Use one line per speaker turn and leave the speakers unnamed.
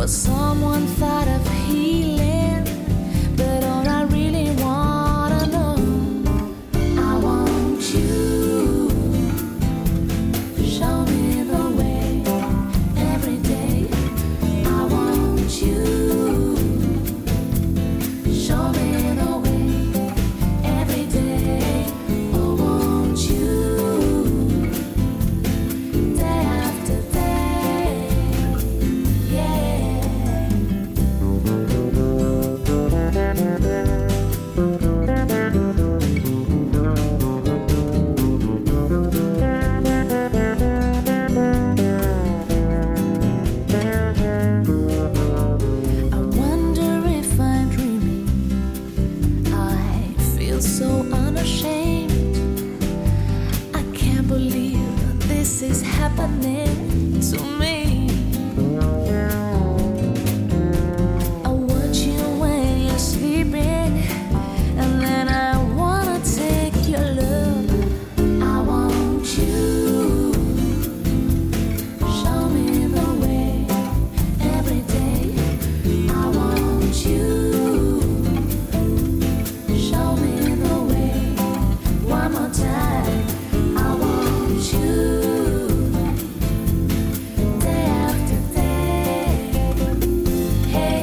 someone thought of healing, but all I really wanna know, I want you. Show me the way every day. I want you. Show me the way every day. I want you. Day after day. Yeah. I wonder if I'm dreaming. I feel so unashamed. I can't believe this is happening to me. I watch you when you're sleeping, and then I wanna take your love. I want you. Show me the way every day. I want you. Show me the way one more time. I want you. Day after day. Hey.